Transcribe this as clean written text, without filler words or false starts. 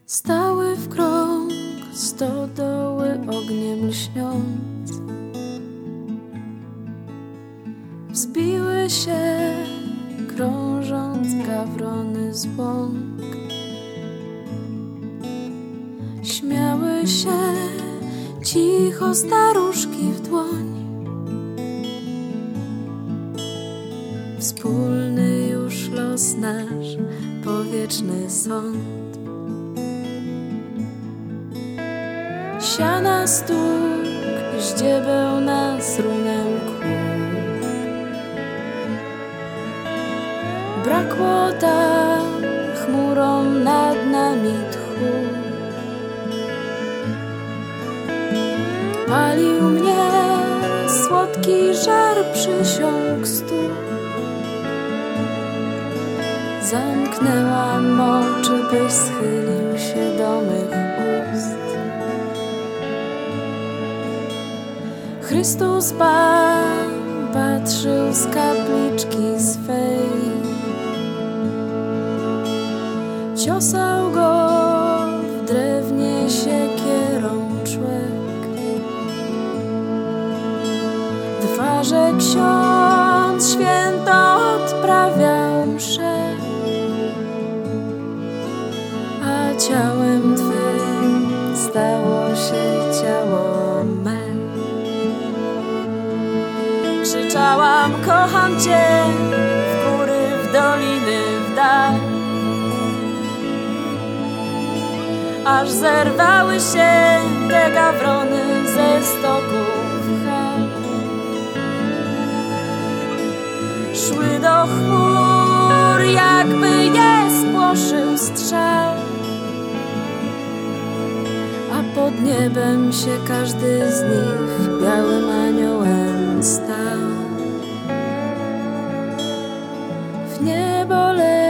Stały w krąg stodoły ogniem lśniąc. Wzbiły się, krążąc gawrony z łąk. Śmiały się cicho staruszki w dłoń. Wspólny już los nasz, powieczny sąd. Siana stuk, ździebeł nas runę kłód. Brakło tam chmurom nad nami tchu. Palił mnie słodki żar przysiąg stóp. Zamknęłam oczy, byś schylił się do mych ust. Chrystus Pan patrzył z kapliczki swej. Ciosał go w drewnie siekierą człek. W twarze ksiądz święto odprawiał mszę, a ciałem Twym stało się ciało me. Krzyczałam: kocham Cię, w góry, w doliny, w dal. Aż zerwały się te gawrony ze stoków hal. Szły do chmur, jakby je spłoszył strzał, a pod niebem się każdy z nich białym aniołem stał. W niebo